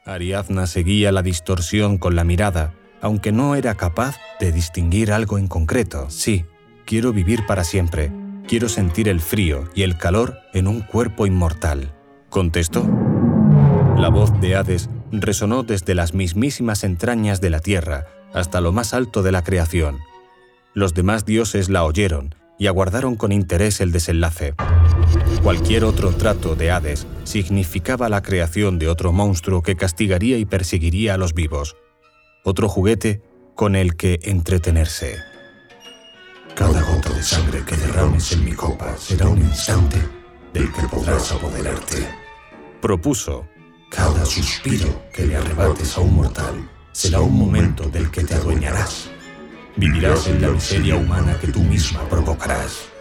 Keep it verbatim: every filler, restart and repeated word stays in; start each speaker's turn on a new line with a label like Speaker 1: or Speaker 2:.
Speaker 1: Ariadna seguía la distorsión con la mirada, aunque no era capaz de distinguir algo en concreto. Sí, quiero vivir para siempre. Quiero sentir el frío y el calor en un cuerpo inmortal, contestó. La voz de Hades resonó desde las mismísimas entrañas de la tierra hasta lo más alto de la creación. Los demás dioses la oyeron y aguardaron con interés el desenlace. Cualquier otro trato de Hades significaba la creación de otro monstruo que castigaría y perseguiría a los vivos. Otro juguete con el que entretenerse.
Speaker 2: Cada gota de sangre que derrames en mi copa será un instante del que podrás apoderarte.
Speaker 1: Propuso.
Speaker 2: Cada suspiro que le arrebates a un mortal será un momento del que te adueñarás.
Speaker 1: Vivirás en la miseria humana que tú misma provocarás.